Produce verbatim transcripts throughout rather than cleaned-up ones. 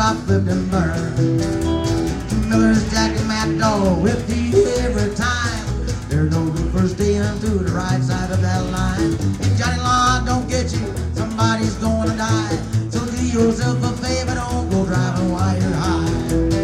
I flipped and burned. Miller's Jack and Mad Dog with you every time. There's no good for staying to the right side of that line. If Johnny Law don't get you, somebody's gonna die. So do yourself a favor, don't go driving while you're high.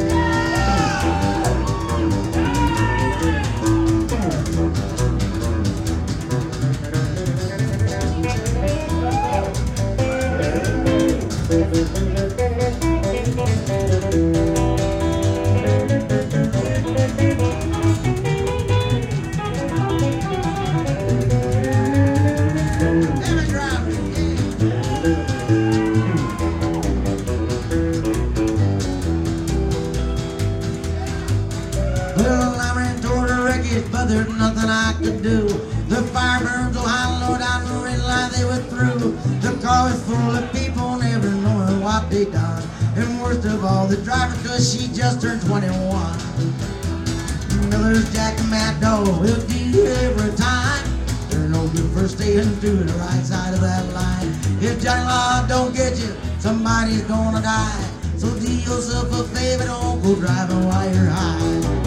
Well, I ran toward the wreckage, but there's nothing I could do. The fire burns so high, low down the red light they were through. The car was full of people, never knowing what they done. And worst of all, the driver, cause she just turned twenty-one. Miller's Jack and Mad Dog will do every time. They're no good for staying to the right side of that line. If Johnny Law don't get you, somebody's gonna die. So do yourself a favor, don't go driving while you're high.